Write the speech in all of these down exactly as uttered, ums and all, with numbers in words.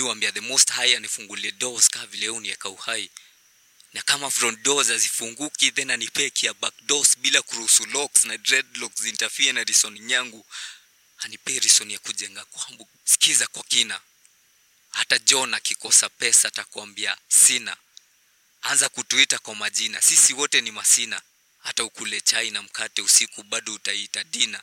huambia the most high anifungulie doors kama vile uniweka uhai. Na kama front doors hazifunguki then anipe kia back doors bila kuruhusu locks na dreadlocks interfere na reason yangu. Anipe reason ya kujenga kwangu. Sikiza kwa kina. Hata John akikosa pesa atakwambia sina. Anza kutuita kwa majina. Sisi wote ni masina. Hata ukule chai na mkate usiku bado utaita dina.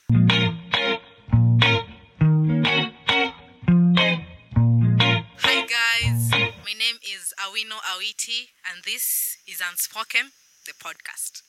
Hi guys, my name is Awino Awiti and this is Unspoken, the podcast.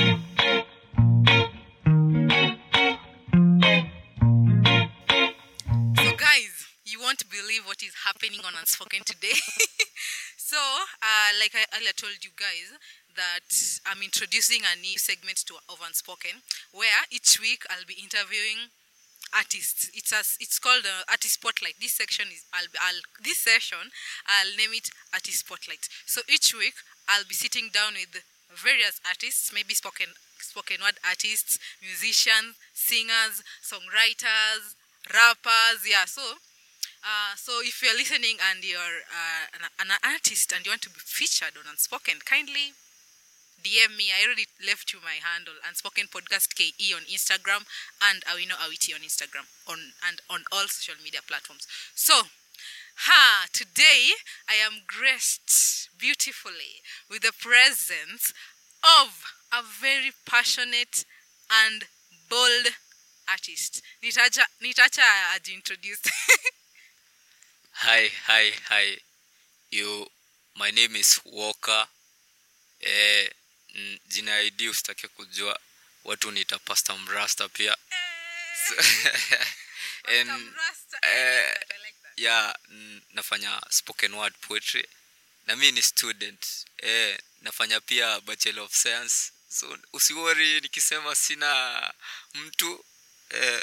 So guys, you won't believe what is happening on Unspoken today. So, uh, like I earlier told you guys, that I'm introducing a new segment to of Unspoken, where each week I'll be interviewing artists. It's a, it's called uh, Artist Spotlight. This section is I'll, I'll this session I'll name it Artist Spotlight. So each week I'll be sitting down with various artists, maybe spoken spoken word artists, musicians, singers, songwriters, rappers. Yeah. So. Uh, so if you're listening and you're uh, an, an artist and you want to be featured on Unspoken, kindly D M me. I already left you my handle, Unspoken Podcast K E on Instagram and Awino Awiti on Instagram on and on all social media platforms. So, ha, today I am graced beautifully with the presence of a very passionate and bold artist. Nitacha Nitacha as introduced. Hi, hi, hi. You, my name is Walker. Eh, jina I D usitake kujua. Watu nita Pastor Mrasta pia. So, and Mrasta. I like that. I like that. Yeah, nafanya spoken word poetry. Na mimi ni student. Eh, nafanya pia Bachelor of Science. So usiwori nikisema sina mtu eh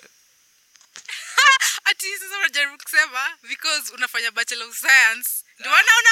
ati sasa unajaribu kusema because unafanya Bachelor of Science ndio wanaona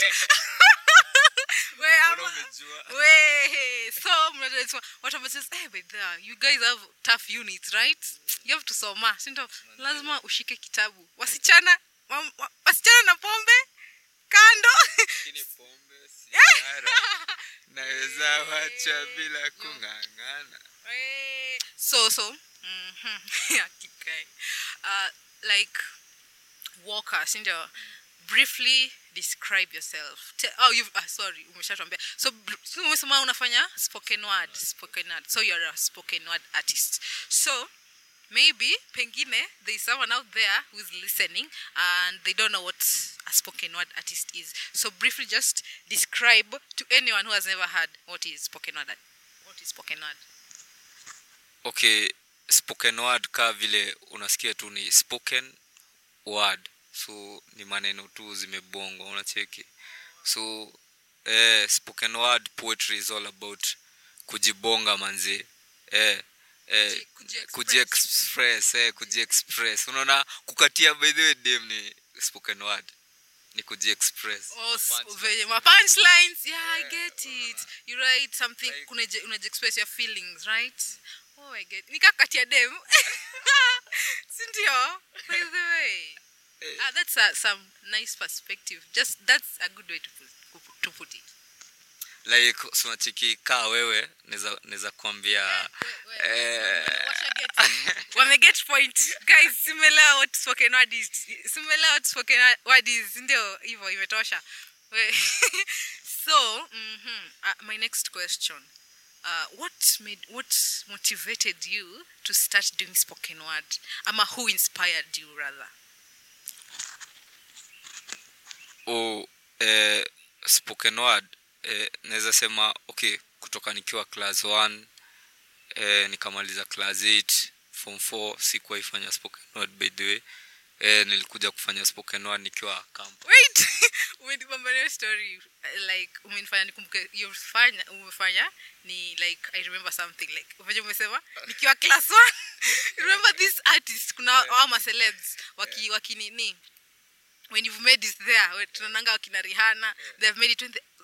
wewe ama wewe so mnajua watu wamesema eh but you guys have tough units, right? You have to soma, sindio? Lazima ushike kitabu. Wasichana wasichana na pombe kando. Kini pombe sigara naweza wacha bila kungangana. So so mhm yeah, keep going. Uh, like Walker, sindio, briefly describe yourself. Te- oh, you uh, sorry, umeshatuambia. So umesema unafanya spoken word, spoken word. So you're a spoken word artist. So maybe pengine there is someone out there who is listening and they don't know what a spoken word artist is. So briefly just describe to anyone who has never heard what is spoken word. What is spoken word? Okay, spoken word ka vile unasikia tu ni spoken word. So ni maneno tu zimebonga unacheki. So eh spoken word poetry is all about kujibonga manze. Eh eh kujiexpress eh kujiexpress. Unaona kukatia by the way dem ni spoken word. Ni kujiexpress. Oh, very my punchlines. Yeah, I get it. You write something like, unajiexpress your feelings, right? Oh, I get. Nikakatia dem. Sindio? By the way. Ah, that's a, some nice perspective. Just that's a good way to put, to put it. Like so nachiki ka wewe neza neza kuambia eh wame get point guys, simelewa what spoken word is, simelewa what spoken word is, ndio hivyo imetosha. So mhm uh, my next question, uh, what made what motivated you to start doing spoken word? Ama who inspired you rather? Oh, eh spoken word eh naweza sema okay, kutoka nikiwa class one eh nikamaliza class eight form four sikuwa ifanya spoken word by the way. Eh nilikuja kufanya spoken word nikiwa camp. Wait, umeniambia story like umenifanya nikumbuke umefanya umefanya ni like I remember something like umefanya umesema nikiwa class one. Remember this artist kuna wao celebs waki waki nini when you've made this there tunananga wakina Rihanna, they've made it when the,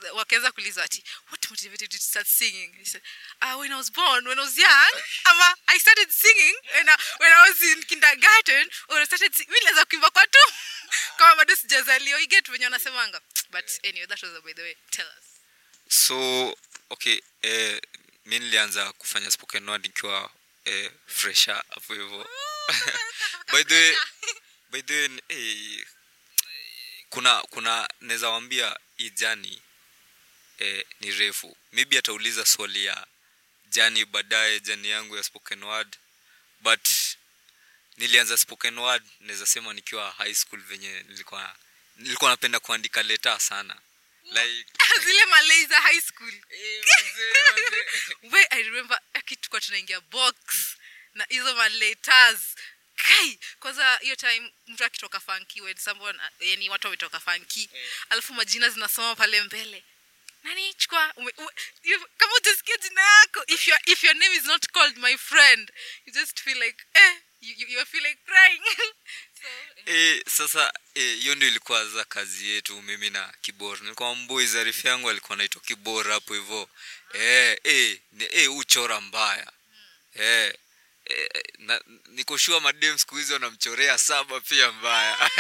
wakaanza kuuliza ati what motivated you to start singing. He said, uh, when I was born, when I was young, ama I started singing when I, when I was in kindergarten, or I started singing. Mimi nilianza kuimba kwa tu kama bado sijazaliwa. You get when unasemanga. But anyway, that was by the way. Tell us. So okay, eh mimi nilianza kufanya spoken word nikiwa eh fresher hapo hivyo. By the way, by the way, eh kuna kuna naweza waambia hii jani eh ni refu. Maybe atauliza swali ya jani baadaye, jani yangu ya spoken word, but nilianza spoken word naweza sema nikiwa high school venye nilikuwa nilikuwa napenda kuandika letter sana. Like zile Malaysia high school. Eh mzee. Wait, I remember akituka tunaingia box na hizo ma letters. Kai, kwanza hiyo time mtu akitoka funky when someone yani watu wametoka funky, eh. Alafu majina zinasoma pale mbele. Nani chukua kama utasikia jina yako, if your if your name is not called my friend, you just feel like eh you you, you feel like crying. So eh sasa eh hiyo ndio ilikuwa za kazi yetu mimi na Kibor. Nilikuwa mboys arifu yangu alikuwa anaitwa Kibor hapo hivyo. Eh eh eh uchora mbaya. Hmm. Eh Eh, na, niko sure madem siku hizo wanamchorea saba pia mbaya.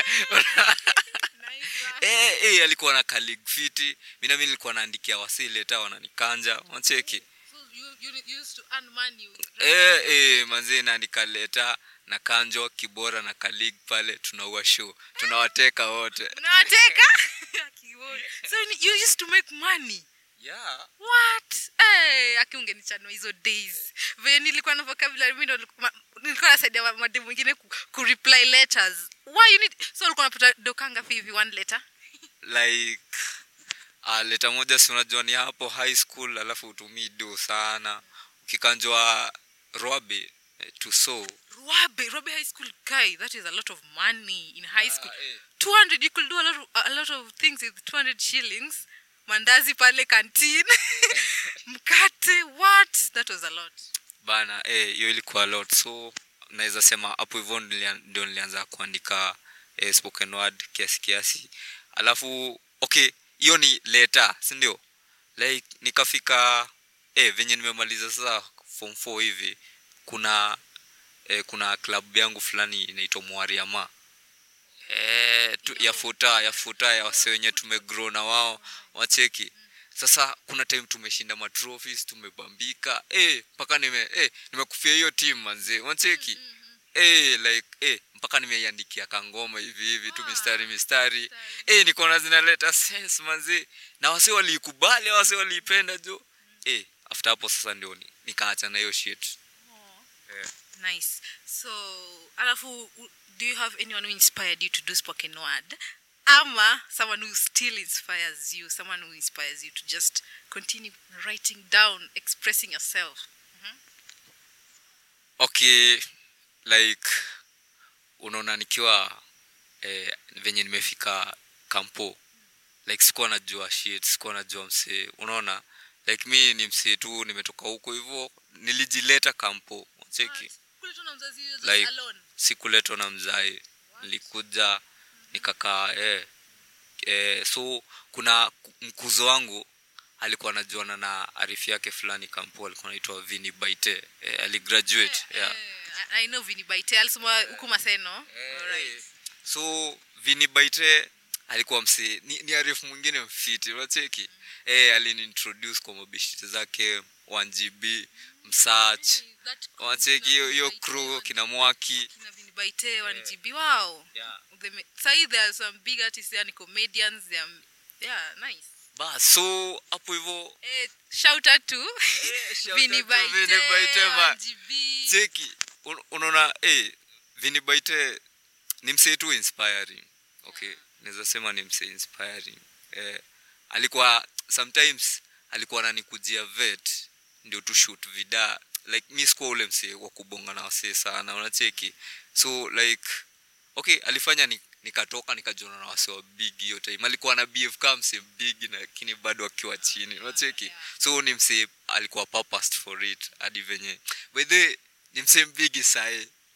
eh eh alikuwa na colleague fiti. Mimi na mimi nilikuwa naandikia wasi letter wananikanja. Wanacheki. So you, you used to earn money. Eh eh manzi naandika letter na kanjo Kibora na colleague pale tunaua show. Tunawateka wote. Tunawateka? So you used to make money. Yeah. What? Eh, aki ungenichanua hizo days. Vile nilikuwa na vocabulary mimi nilikuwa nasaidia mademu wengine ku, ku reply letters. Why you need so ulikuwa unapata dokanga hivi one letter? Like ah letter moja si unajua ni hapo high school alafu utumii do sana. Ukikanjwa Roabe eh, to so. Roabe, Roabe high school guy, that is a lot of money in high yeah, school. Eh. two hundred, you could do a lot of, a lot of things with two hundred shillings. Mandazi pale canteen. Mkate, what? That was a lot. Bana, eh hiyo ilikuwa a lot. So naweza sema hapo hivyo ndio nilianza kuandika eh, spoken word kiasi kiasi. Alafu okay, hiyo ni letter, si ndio? Like nikafika eh venye nimemaliza sasa form four hivi, kuna eh, kuna club yangu fulani inaitwa Mwariama. Eh tu, ya futa ya futa ya wase wenye tumegrow na wao wacheki. Sasa kuna time tumeshinda ma trophies, tumebambika eh mpaka nime eh nimekufia hiyo team manze wacheki. Eh like eh mpaka nimeiandikia kangoma hivi hivi tu mistari mistari. Eh niko na zinaleta sense manze na wase walikubali, wase walipenda jo. Eh after hapo sasa ndio nikaacha na hiyo shit. Eh nice. So alafu do you have anyone who inspired you to do spoken word? Ama someone who still inspires you, someone who inspires you to just continue writing down, expressing yourself? Mm-hmm. Okay, like unaona nikiwa eh venye nimefika kampo, like sikuwa najua shit, sikuwa najua msee, unaona like mimi ni msee tu nimetoka huko hivyo, nilijileta kampo cheki. Kuletwa na mzazi just like, alone? Sikuletwa na mzazi, nilikuja nikakaa eh eh so kuna mkuzo wangu alikuwa anajuana na arifi yake fulani kampo, alikuwa anaitwa Vini Baite, eh, aligraduate. Eh, yeah eh, I know Vini Baite alisoma huko Maseno. eh, Alright. So Vini Baite alikuwa msi ni, ni arifu mwingine mfiti unacheki. mm. eh aliniintroduce kwa mabishiti zake one G B msearch unacheki hiyo crew kina Mwaki kina Vini Baite one G B. Wow. Yeah. They say there are some big artists and comedians, they are, yeah, nice. Ba so hapo hivyo eh shout out to eh, Vini Baite, Vini Baite one G B. Cheki unaona eh Vini Baite ni msee tu inspiring. Okay, yeah. Naweza sema ni msee inspiring. Eh alikuwa sometimes alikuwa ananikujia vet ndio tu shoot vida, like mimi sikuwa ule msee wa kubonga na wasee sana unacheki. So like okay, alifanya ni, nikatoka nikajiona na wasee wa big hiyo time. Alikuwa na B F kama msee big lakini bado akiwa chini unacheki. So ni msee alikuwa purposed for it hadi venye by the ni msee big sai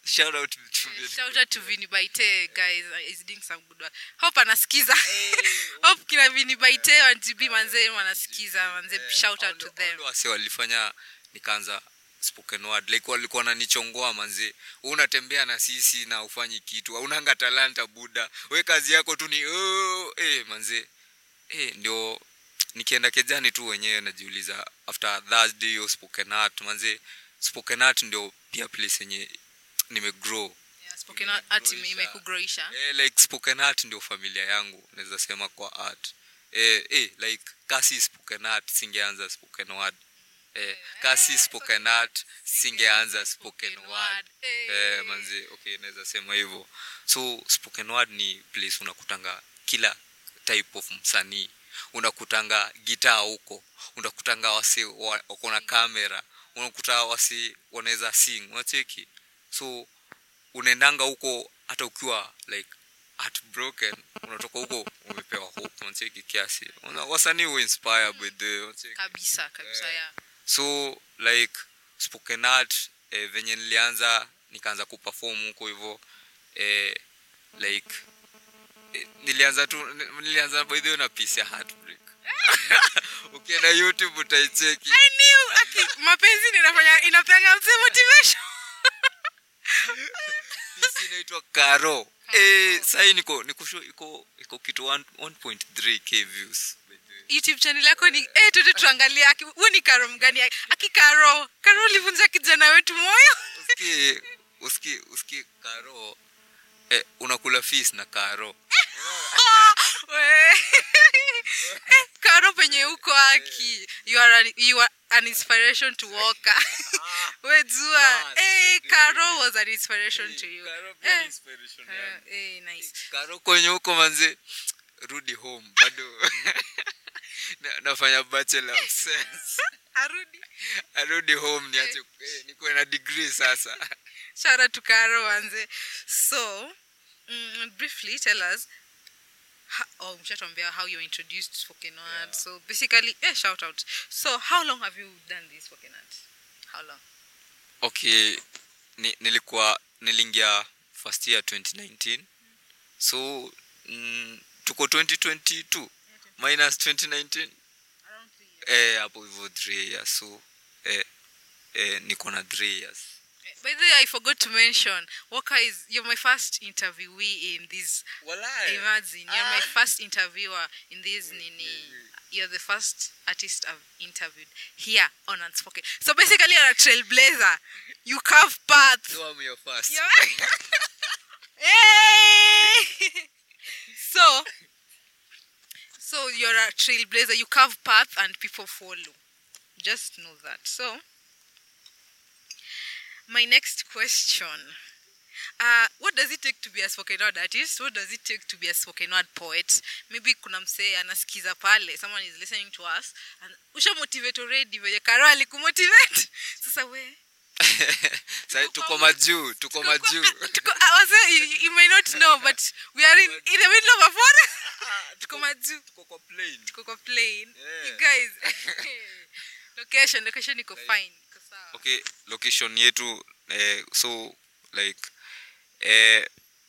shout out to Yeah, shout out to Vini Baite, guys. Uh, he's doing some good work. Hope anasikiza. Hope kina Vini Baite and G B manze wanasikiza manze. Shout out to them. Wase walifanya nikaanza spoken word, like walikuwa wananichongoa manze. Unatembea na sisi na ufanyi kitu, unanga talanta buda, we kazi yako tu ni oh, eh manze. Eh ndio nikienda kejani tu wenyewe najiuliza after Thursday yo spoken art manze. Spoken art ndio pia place yenye nimegrow. Yeah, spoken art imekugroisha. Eh like spoken art ndio familia yangu naweza sema kwa art. Eh eh like kasi spoken art singeanza spoken word. Eh kasi spoken art singeanza spoken word. Eh manzi okay naweza sema hivyo. So spoken word ni place unakutanga kila type of msanii. Unakutanga gitaa huko, unakutanga wase wako na kamera, unakuta wase wanaweza sing, unacheki. So unaendanga huko hata ukiwa like heartbroken, unatoka huko umepewa hope, unacheki kiasi. Wasanii who inspire by the unacheki kabisa kabisa yeah. So like spoken art eh, venye nilianza nikaanza kuperform huko hivyo eh, like eh, nilianza tu nilianza by the way na piece ya Heartbreak. Okay na YouTube utaicheki. I knew aki mapenzi ninafanya inapeanga motivation. Piece inaitwa Karo. Eh sasa niko nikusho iko iko kitu one point three k views. YouTube channel yako ni eh tuende tuangalie aki wewe ni Karo mgani aki Karo Karo livunja kijana wetu moyo. Usikie usikie usikie Karo eh unakula fish na Karo. Karo penye uko aki you are an, you are an inspiration to Walker. Wejua eh Karo was an inspiration to you. Karo pia inspiration yangu. Eh nice. Karo kwenye uko manze rudi home bado. Na, nafanya bachelor of science. Arudi. Arudi home niache eh, niko na degree sasa. Shout out to Karo manze. So, mm, briefly tell us how, oh, mshatuambia how you introduced spoken word. Yeah. So basically, yeah, shout out. So how long have you done this spoken word? How long? Okay, ni, nilikuwa nilingia first year twenty nineteen. Mm. So mm, tuko twenty twenty-two yeah, minus twenty nineteen. Around three years. Eh hapo hivyo three years. So eh eh niko na three years. By the way, I forgot to mention, Walker is you're my first interviewee in this. Walai. Imagine, you're ah. my first interviewer in this nini. You're the first artist I've interviewed here on Unspoken. So basically, you're a trailblazer. You carve paths. So I'm your first. Hey! so, so you're a trailblazer. You carve paths and people follow. Just know that. So. My next question. Uh, what does it take to be a spoken word artist? What does it take to be a spoken word poet? Maybe kuna msee anasikiza pale. Someone is listening to us. And usha motivate already. Vile Karo alikumotivate. Sasa we. Sasa tuko majuu. Tuko majuu. I was you, you may not know, but we are in, in the middle of a forest. Tuko majuu. Tuko kwa plane. Tuko kwa plane. Yeah. You guys. location. Location iko fine. Okay, location yetu eh, so like eh,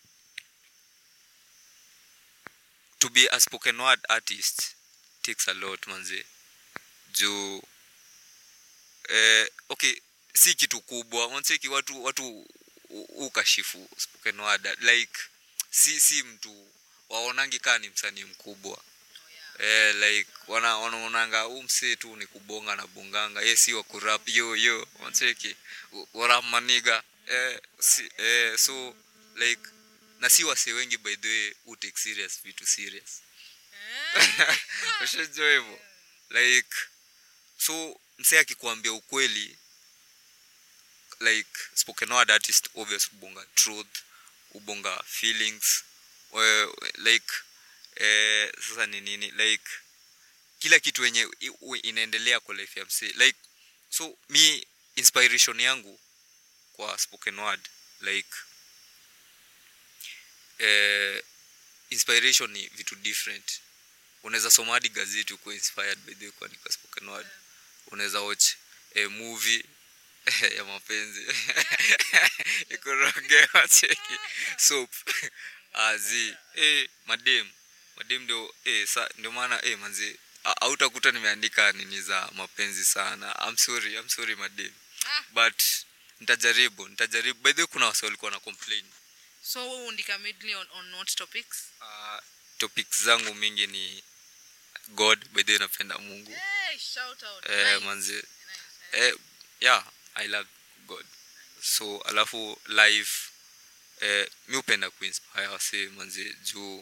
to be a spoken word artist takes a lot manze. Juu eh, okay si kitu kubwa unacheki watu watu ukashifu spoken word like si si mtu waonangi kama ni msanii mkubwa. Eh like wana wanaonanga umse tu ni kubonga na bonganga yeye si wa kurap yo yo unacheki wala maniga eh si eh so like na si wase wengi by the way who take serious vitu serious. Ushajoa hivyo like so mse akikwambia ukweli like spoken word artist obviously ubonga truth ubonga feelings uh, like eh sasa ni nini like kila kitu yenye inaendelea kwa life ya mse like so me inspiration yangu kwa spoken word like eh inspiration ni vitu different. Unaweza soma hadi gazeti uko inspired by the kwa spoken word. Unaweza watch a movie ya mapenzi ikurogewa cheki soap azi eh madem madem ndio eh sa ndio maana eh manzi hautakuta nimeandika nini za mapenzi sana. I'm sorry I'm sorry madem, but nitajaribu nitajaribu. By the way kuna watu walikuwa na complain. So wewe undika mainly on, on what topics? Uh, topics zangu mingi ni God. By the way napenda Mungu. Hey, shout out. Eh nice. manzi Nice, nice. eh yeah I love God. So alafu life eh mimi upenda kuinspire wase manzi juu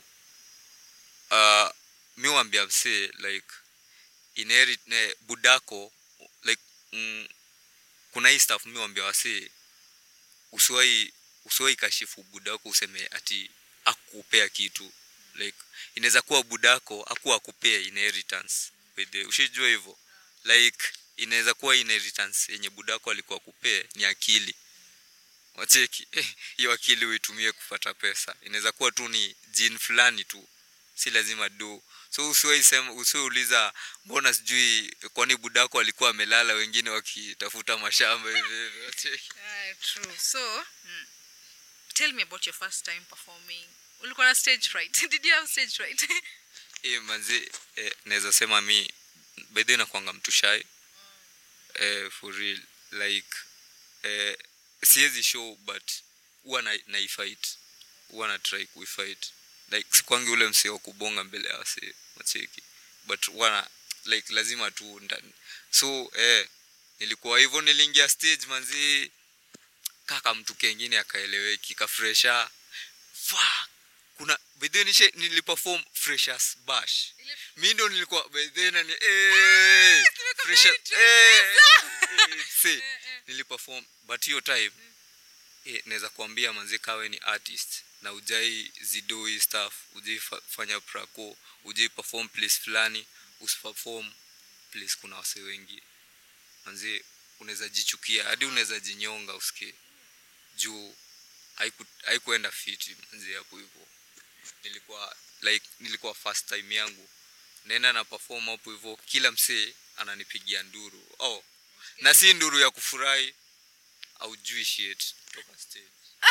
uh mimi waambia mse like inherit ne budako like mm, kuna hii stuff mimi waambia wase usiwahi usiwahi kashifu budako useme ati akupea kitu. Like inaweza kuwa budako akuwa akupea inheritance with the ushijua hivyo. Like inaweza kuwa inheritance yenye budako alikuwa akupea ni akili. Wacheki hiyo akili uitumie kupata pesa. Inaweza kuwa tu ni gene fulani tu, si lazima do. So usiwahi sema usiuliza mbona sijui kwani budako alikuwa amelala wengine wakitafuta mashamba hivi hivi. Wacheki. Ah, true. So, hmm. Tell me about your first time performing. Ulikuwa na stage fright? Did you have stage fright? Eh manzi eh, naweza sema mi by the way nakuanga mtu shy. Eh for real like eh siwezi show but huwa na, na fight. Huwa na try ku fight. Like sikwangi ule mseo kubonga mbele ya wase macheki. But wana like lazima tu ndani. So eh nilikuwa hivyo niliingia stage manzi kaka mtu kengine akaeleweki ka fresha. Fuck. Kuna by the way niliperform freshers bash. Mimi ndo nilikuwa by the way nani eh freshers eh see niliperform but hiyo time eh naweza kuambia manzi kawe ni artist na ujai zidoi stuff ujai fanya prako ujai perform place fulani usiperform place kuna wase wengi manzi unaweza jichukia hadi unaweza jinyonga usikie juu haiku haikuenda fit manzi hapo hivyo. Nilikuwa like nilikuwa first time yangu nenda na perform hapo hivyo kila msee ananipigia nduru. Oh na si nduru ya kufurahi au jui shit toka stage.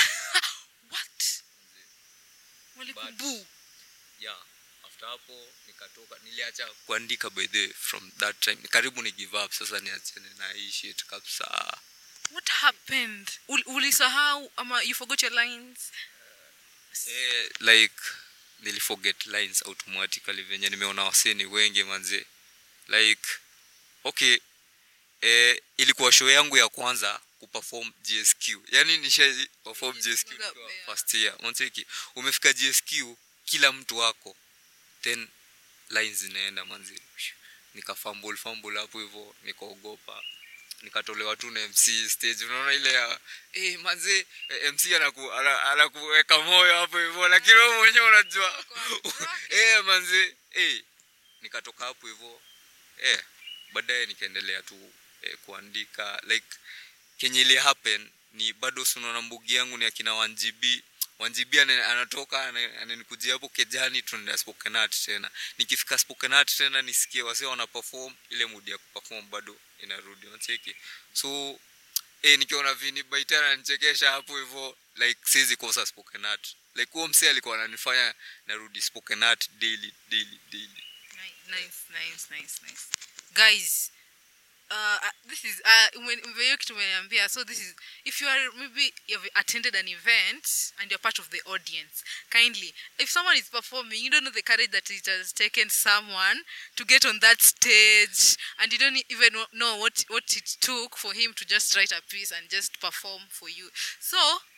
What? Walikubu. Yeah, after hapo nikatoka niliacha kuandika by the from that time. Karibu ni give up sasa niachane na hii shit kabisa. What happened? Ulisahau ama you forgot your lines? Eh like nili forget lines automatically venye nimeona waseni wengi manze. Like okay eh ilikuwa show yangu ya kwanza kuperform G S Q. Yaani nisha perform G S Q first year. Unateki umefika G S Q kila mtu wako then lines zinaenda manzi. Nikafumble fumble hapo hivyo nikaogopa. Nikatolewa tu na M C stage. Unaona ile ya eh manzi M C anaku anakuweka moyo hapo hivyo lakini wewe mwenyewe unajua eh manzi eh nikatoka hapo hivyo eh baadaye nikaendelea tu eh, kuandika like kenye ile happen ni bado sunaona mbugi yangu ni akina one G B one G B anatoka ananikujia hapo kejani tunaenda spoken art tena. Nikifika spoken art tena nisikie wase wana perform ile mood ya kuperform bado inarudi unacheki. So eh nikiona Vini Baitara anachekesha hapo hivyo like sizi kosa spoken art. Like huo msee alikuwa ananifanya narudi spoken art daily daily daily. Nice nice nice nice. Guys, uh this is uh when very kitumeniambia, so this is if you are maybe you've attended an event and you're part of the audience, kindly if someone is performing you don't know the courage that it has taken someone to get on that stage and you don't even know what what it took for him to just write a piece and just perform for you. So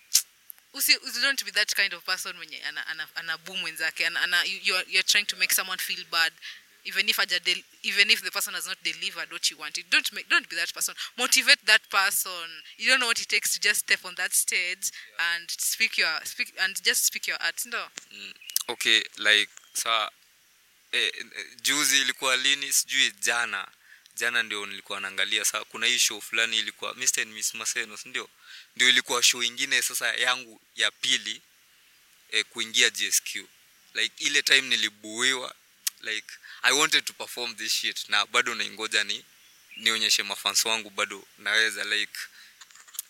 usi don't be that kind of person when ana ana, ana boom wenzake ana, ana you are you're trying to make someone feel bad even if ajadel, even if the person has not delivered what you wanted. Don't make don't be that person. Motivate that person. You don't know what it takes to just step on that stage yeah. and speak your speak and just speak your art. No. Mm, okay, like sa eh, juzi ilikuwa lini sijui jana. Jana ndio nilikuwa naangalia saa kuna hii show fulani ilikuwa Mister and Miss Maseno ndio. Ndio ilikuwa show nyingine sasa yangu ya pili eh, kuingia G S Q. Like ile time nilibuiwa like I wanted to perform this shit na bado naingoja ni nionyeshe mafans wangu bado naweza like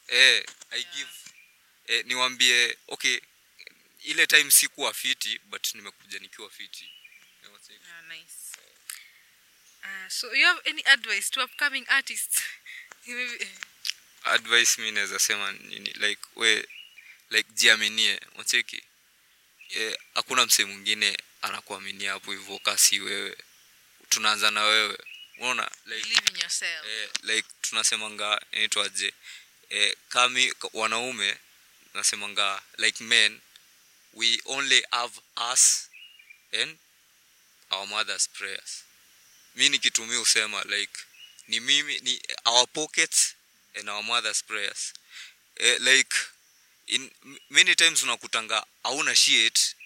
eh I give eh, niwaambie okay ile time sikuwa fiti but nimekuja nikiwa fiti. Yeah, nice. Uh, so you have any advice to upcoming artists? Maybe Advice mimi naweza sema nini like we like jiaminie unacheki eh hakuna msee mwingine anakuaminia hapo hivyo kasi wewe tunaanza na wewe unaona like believe in yourself. eh like tunasemanga inaitwaje eh kama wanaume tunasemanga like men we only have us and our mother's prayers. Mimi nikitumia usema like ni mimi ni our pockets and our mother's prayers. Eh, like in many times unakutanga hauna shit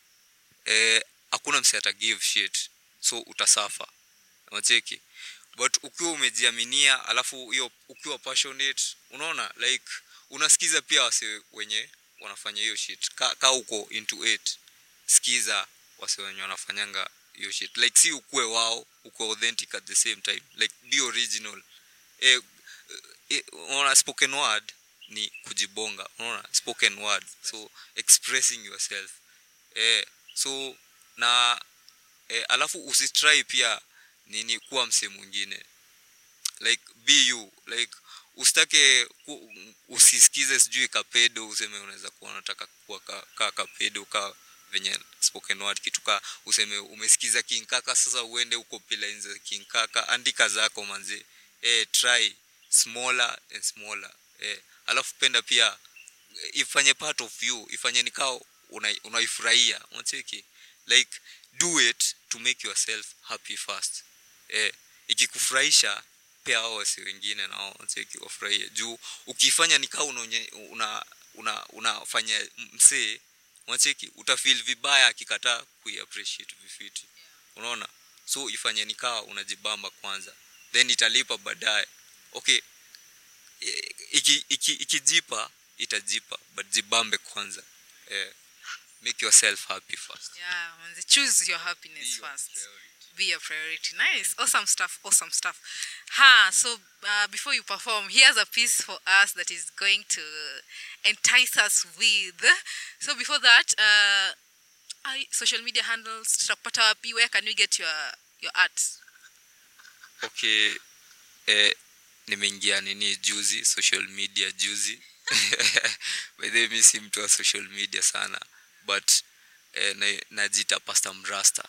eh hakuna mse ata give shit so utasafa unacheki but ukiwa umejiaminia alafu hiyo ukiwa passionate unaona like unasikiza pia wase wenye wanafanya hiyo shit ka, ka uko into it sikiza wase wenye wanafanyanga hiyo shit like si ukue wao uko authentic at the same time like be original eh, eh unaona spoken word ni kujibonga unaona spoken word so expressing yourself eh so na eh, alafu usitry pia nini kuwa mse mwingine like be you like usitake usisikize sijui kapedo useme unaweza kuwa unataka kuwa ka, ka kapedo ka venye spoken word kituka useme umesikiza King Kaka sasa uende uko pila inza King Kaka andika zako manzi eh try smaller and smaller eh alafu penda pia ifanye part of you ifanye nikao unaifurahia una unacheki like do it to make yourself happy first eh ikikufurahisha pia hao si wengine nao unacheki wafurahie juu ukifanya nikao una una unafanya msee unacheki utafeel vibaya akikataa kuiappreciate vifiti unaona so ifanye nikao unajibamba kwanza then italipa baadaye okay iki iki ikijipa itajipa but jibambe kwanza eh make yourself happy first. Yeah, man, choose your happiness be first. Your be your priority. Nice. Awesome stuff. Awesome stuff. Ha, so uh, before you perform, here's a piece for us that is going to entice us with. So before that, uh, I, social media handles, tutakupata wapi, where can we get your your art? Okay. Eh nimeingia nini juzi social media juzi. By the way mimi si mtu wa social media sana but eh, na najita Pastor Mrasta.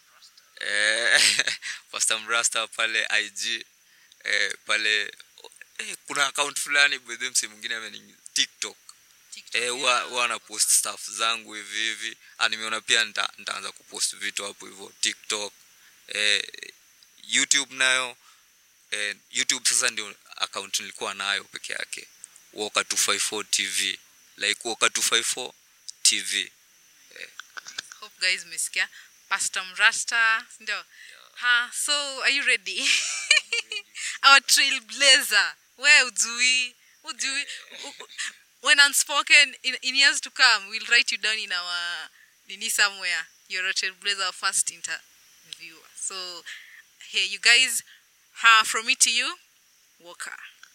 Eh Pastor Mrasta pale I G eh pale eh, kuna account fulani by the way mse mwingine ameni TikTok. TikTok eh huwa yeah. Wana post stuff zangu hivi hivi. Ah nimeona pia nita, nitaanza kupost vitu hapo hivyo TikTok. Eh YouTube nayo eh YouTube sasa ndio account nilikuwa nayo peke yake. Walker two fifty-four T V like Walker two fifty-four T V. Eh. Hope guys mesikia Pastor Mrasta ndio. Yeah. Ha, so are you ready? Yeah, ready. Our trailblazer. Where udui? Udui yeah. When unspoken in, in years to come we'll write you down in our nini somewhere. You're a trailblazer first interviewer. So here you guys, ha, from me to you, Walker.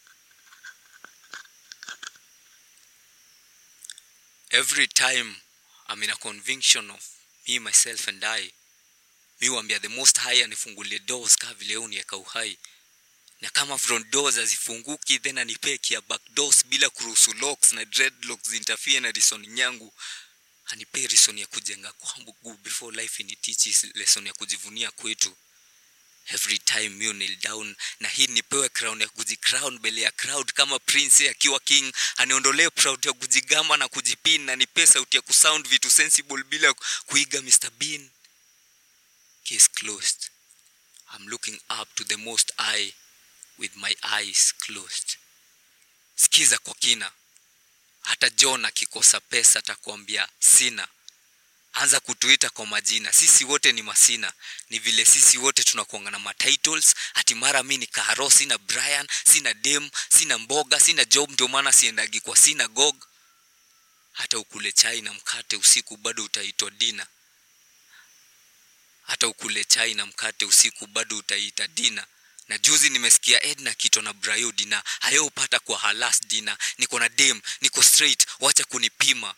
Every time I'm in a conviction of me, myself and I, mi huambia the most high anifungulie doors ka vile unieka uhai. Na kama front doors hazifunguki then anipe kia back doors bila kuruhusu locks na dreadlocks interfere na reason yangu. Anipe reason ya kujenga kwangu before life ini teaches lesson ya kujivunia kwetu. Every time you kneel down na hii nipewe crown ya kujicrown mbele ya crowd kama prince akiwa king, aniondolee proud ya kujigamba na kujipin na nipe sauti ya kusound vitu sensible bila kuiga Mister Bean. Case closed. I'm looking up to the most high with my eyes closed. Sikiza kwa kina. Hata John akikosa pesa atakwambia sina. Anza kutuita kwa majina. Sisi wote ni masina. Ni vile sisi wote tunakuanga na matitles. Ati mara mimi ni Kaharo, sina Brian, sina Dem, sina Mboga, sina Job, ndio maana siendagi kwa synagogue. Hata ukule chai na mkate usiku bado utaitwa dina. Hata ukule chai na mkate usiku bado utaita dina. Na juzi nimesikia Edna Kito na Brayo dina hayo upata kwa her last dinner. Niko na dem, niko straight, wacha kunipima.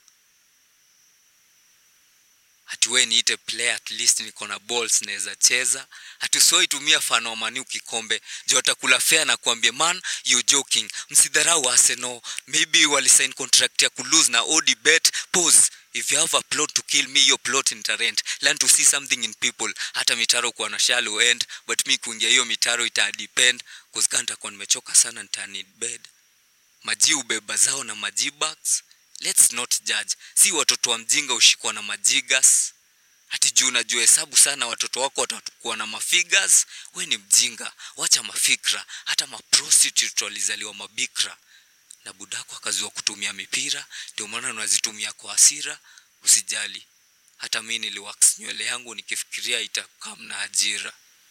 Hatuwe niite player, at least niko na balls naweza cheza. Hatusoi tumia fano wa Manu kikombe. Jota kula fair na kuambia man, you joking. Msidharau Arsenal. Maybe wali sign contract ya kulose na odi bet. Pause. If you have a plot to kill me, your plot in rent. Learn to see something in people. Hata mitaro kwa na shallow end. But mi kuingia hiyo mitaro ita depend. Cause kanta kwa nimechoka sana nita need bed. Maji ubeba zao na maji bags. Let's not judge. Si watoto wa mjinga ushikwa na majigas. Hati juu unajua hesabu sana watoto wako watakuwa na mafigures. We ni mjinga. Wacha mafikra. Hata maprostitute walizaliwa mabikra. Na budako akaziwa kutumia mipira. Ndio maana unazitumia kwa hasira. Usijali. Hata mimi niliwax nywele yangu nikifikiria itakam na ajira.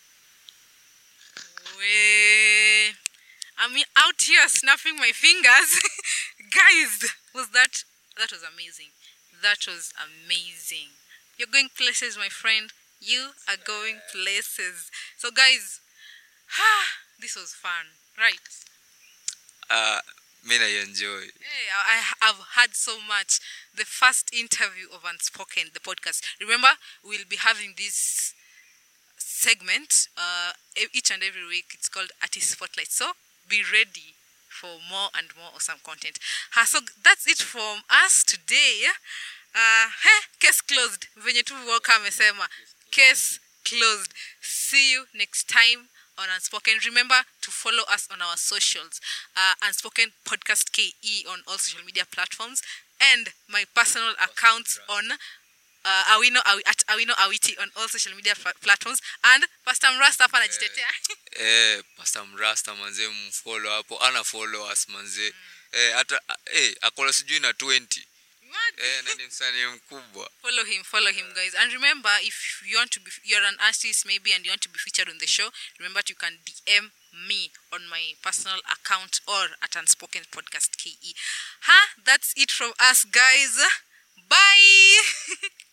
We I mean, out here snapping my fingers. Guys, was that that was amazing. That was amazing. You're going places, my friend. You are going places. So guys, this was fun, right? Uh, me I enjoy. Hey, I have had so much. The first interview of Unspoken, the podcast. Remember, we'll be having this segment uh, each and every week. It's called Artist Spotlight. So be ready for more and more awesome content. Uh, so that's it from us today. Uh, hey, case closed. Venye tu Walker amesema. Case closed. See you next time on Unspoken. Remember to follow us on our socials. Uh, Unspoken Podcast K E on all social media platforms. And my personal accounts on uh, Awino Awi, at Awino Awiti on all social media pl- platforms. And Pastor Mrasta hapa anajitetea. Eh, Pastor Mrasta manze mfollow hapo. Ana follow us manze. Mm. Eh, hata eh akola sijui na twenty. Eh, na ni msanii mkubwa. Follow him, follow him, guys. And remember, if you want to be, you're an artist maybe, and you want to be featured on the show, remember you can D M me on my personal account or at Unspoken Podcast K E. Huh? That's it from us, guys. Bye.